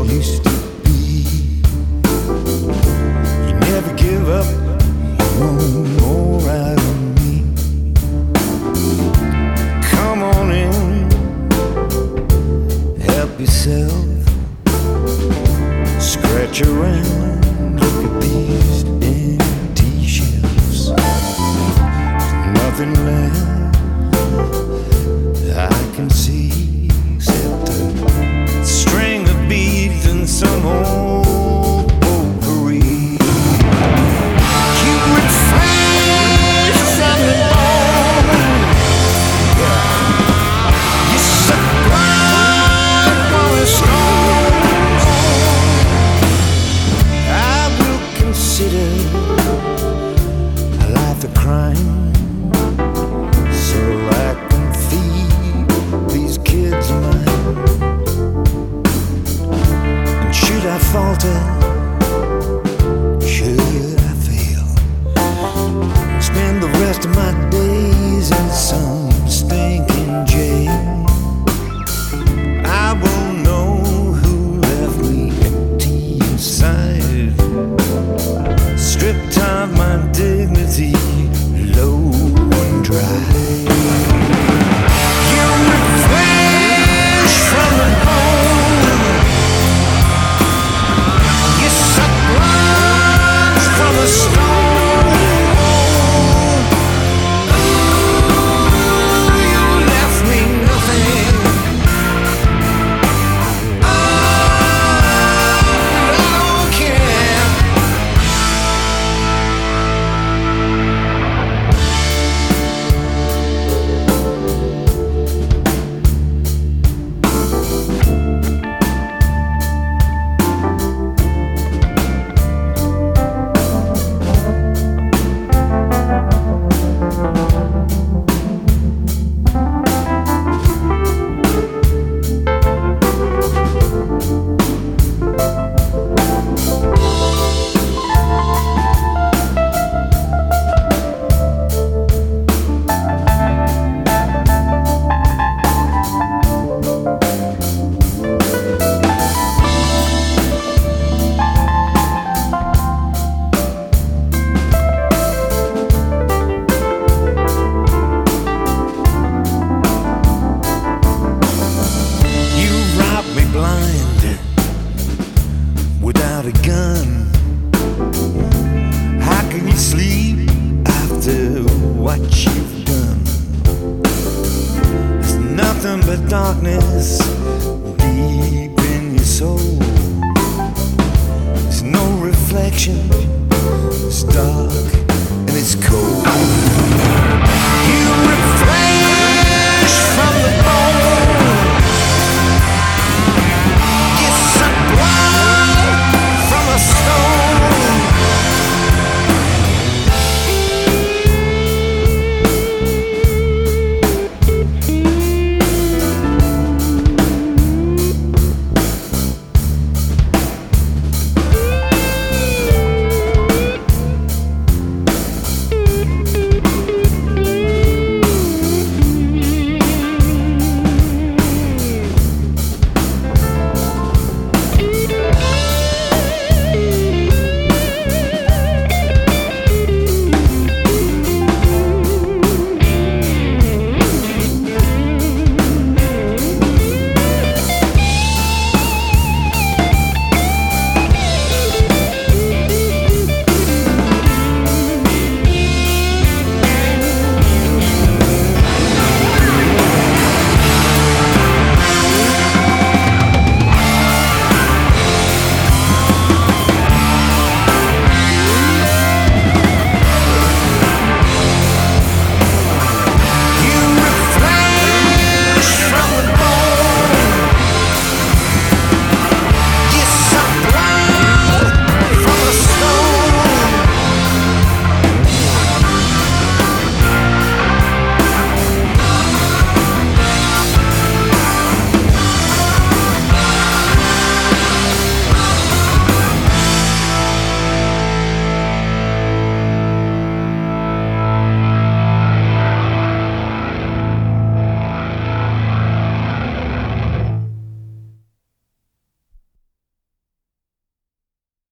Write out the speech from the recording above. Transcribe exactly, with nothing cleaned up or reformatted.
used to be. You never give up, you won't go right on me. Come on in, help yourself. Scratch around, look at these empty shelves. There's nothing left I can see except a string of beads and some old potpourri. You would find from the bone, yeah. You sublime for a stone. I will consider a life of crime, so I can feed these kids of mine. And should I falter,